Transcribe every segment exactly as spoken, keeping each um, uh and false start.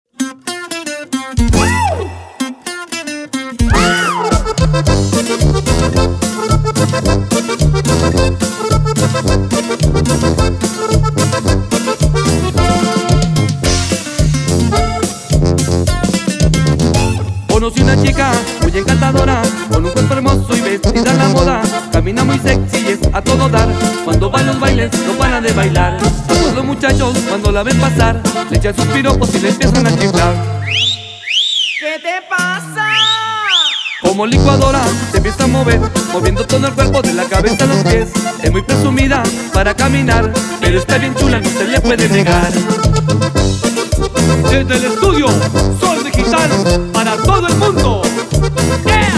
Conocí una chica muy encantadora, con un cuerpo hermoso y vestida a la moda. Camina muy sexy y es a todo dar. Cuando va a los bailes no para de bailar. Todos los muchachos cuando la ven pasar le echan sus piropos y le empiezan a chiflar. ¿Qué te pasa? Como licuadora se empieza a mover, moviendo todo el cuerpo de la cabeza a los pies. Es muy presumida para caminar, pero está bien chula, no se le puede negar. Desde el estudio Sol Digital para todo el mundo. ¡Yeah!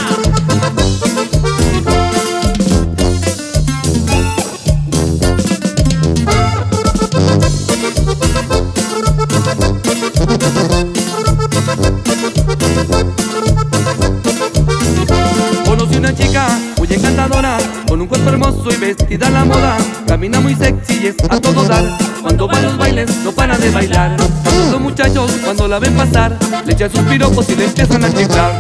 Conocí una chica muy encantadora, con un cuerpo hermoso y vestida a la moda. Camina muy sexy y es a todo dar. Cuando va a los bailes no para de bailar. Todos los muchachos cuando la ven pasar le echan sus piropos y le empiezan a chiflar.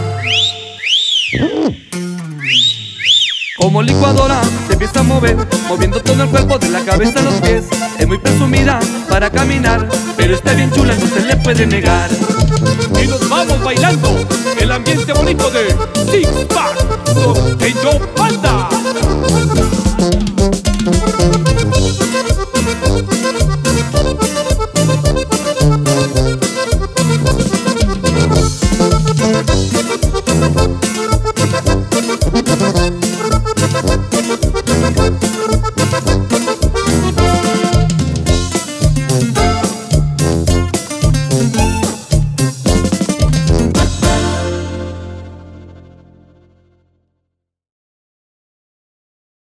Como licuadora se empieza a mover, moviendo todo el cuerpo de la cabeza a los pies. Es muy presumida para caminar, pero está bien chula, no se le puede negar. Y nos vamos bailando el ambiente bonito de Six Pack, Norteño Banda.